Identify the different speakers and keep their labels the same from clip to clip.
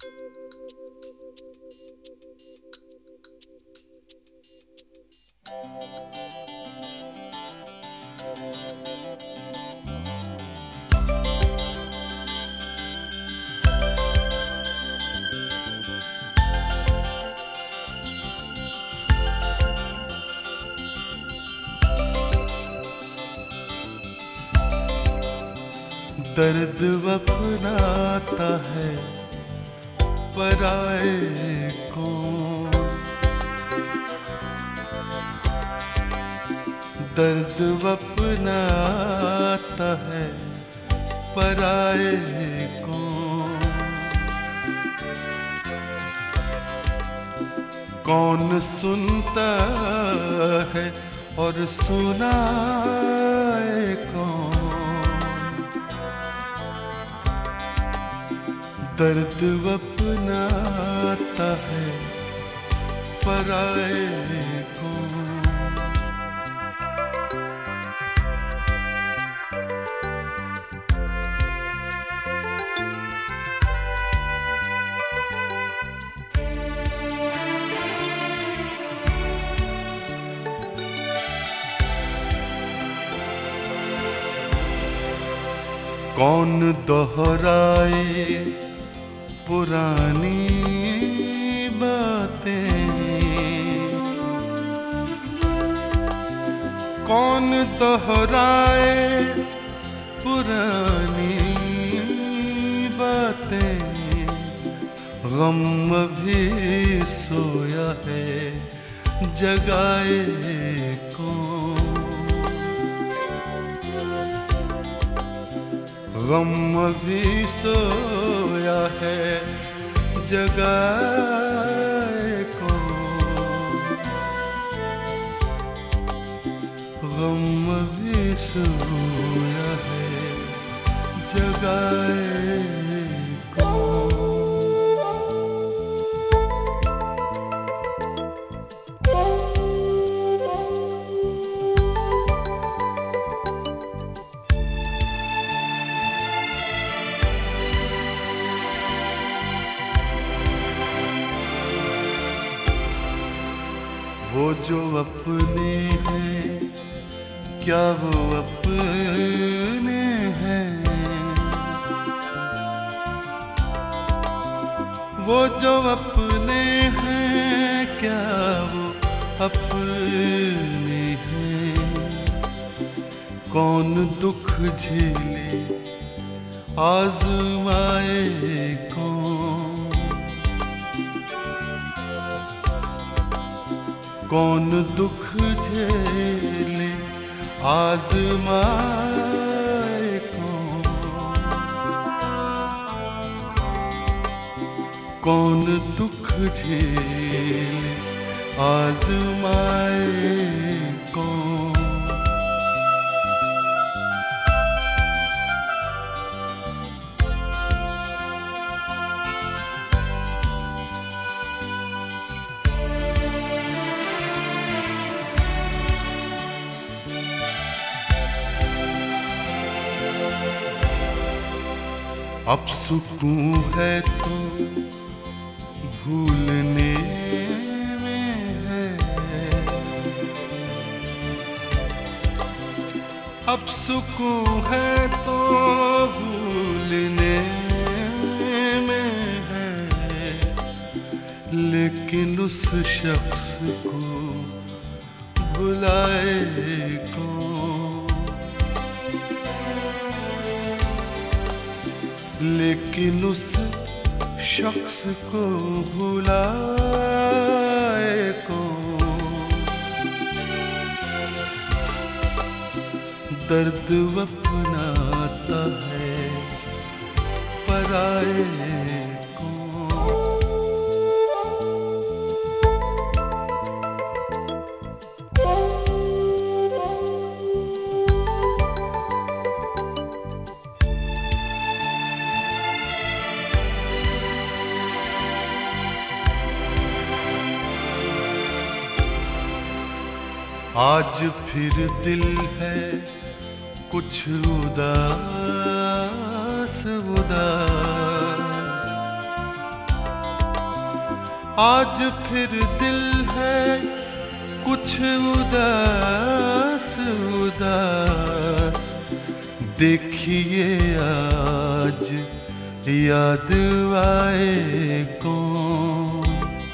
Speaker 1: दर्द अपनाता है पराए को, दर्द अपनाता है पराए को। कौन सुनता है और सुनाए कौन, दर्द अपनाता है पराए को। कौन दोहराए पुरानी बातें, कौन दोहराए पुरानी बातें। गम भी सोया है जगाए कौन, गम भी सोया है जगाए कौन, गम भी सोया है जगाए कौन। वो जो अपने हैं क्या वो अपने हैं, वो जो अपने हैं क्या वो अपने हैं। कौन दुख झेले आज़माए कौन, कौन दुख झेले आज़माए कौन, कौन दुख झेले आज़माए कौन। अब सुकून है तो भूलने में है, अब सुकून है तो भूलने में है। लेकिन उस शख्स को भुलाए कौन, लेकिन उस शख्स को भुलाए कौन। दर्द अपनाता है पराए कौन। आज फिर दिल है कुछ उदास उदास, आज फिर दिल है कुछ उदास उदास। देखिए आज याद आए कौन,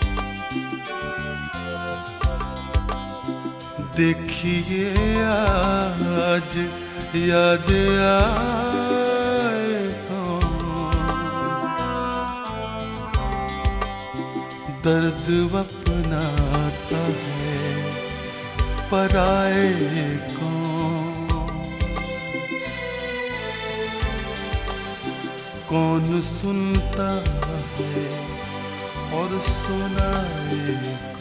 Speaker 1: देखिए आज याद आए कौन। दर्द अपनाता है पराए कौन सुनता है और सुनाए।